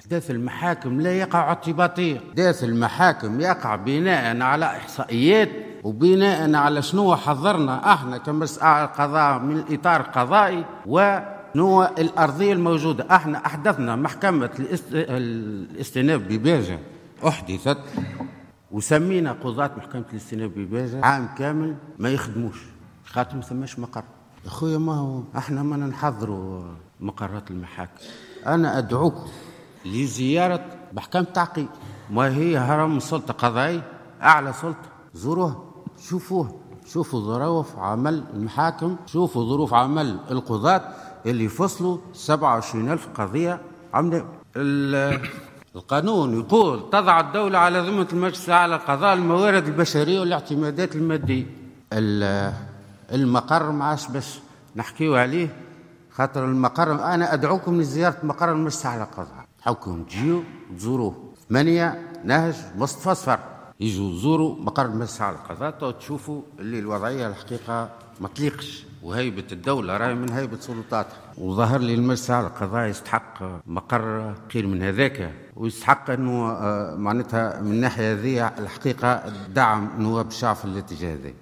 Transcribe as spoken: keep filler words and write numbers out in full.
أحداث المحاكم لا يقع اعتباطيا، أحداث المحاكم يقع بناء على إحصائيات وبناء على شنو حضرنا احنا كمسألة قضاء من الإطار القضائي ونوع الأرضية الموجودة. احنا أحدثنا محكمة الاستئناف بباجة، أحدثت وسمينا قضاة محكمة الاستئناف بباجة عام كامل ما يخدموش خاطر ما ثماش مقر. يا خويا ما هو احنا ما نحضروا مقرات المحاكم. أنا أدعوكم لزيارة محكمة تعقيب، ما هي هرم سلطة قضائية أعلى سلطة، زوروها شوفوها، شوفوا ظروف عمل المحاكم، شوفوا ظروف عمل القضاة اللي فصلوا سبعة وعشرين ألف قضية عملوا. القانون يقول تضع الدولة على ذمة المجلس الأعلى للقضاء الموارد البشرية والاعتمادات المادية. المقر ما عادش باش نحكيو عليه خاطر المقر، أنا أدعوكم لزيارة مقر المجلس الأعلى للقضاء، حاولكم تجيو تزوروه. ثمانية نهج مصطفى صفر، يجوا يزوروا مقر المجلس الأعلى للقضاء وتشوفوا اللي الوضعية الحقيقة ما تليقش، وهيبة الدولة راهي من هيبة سلطاتها. وظهر لي المجلس الأعلى للقضاء يستحق مقر خير من هذاك، ويستحق أنه معناتها من الناحية هذه الحقيقة دعم نواب الشعب في الاتجاه هذا.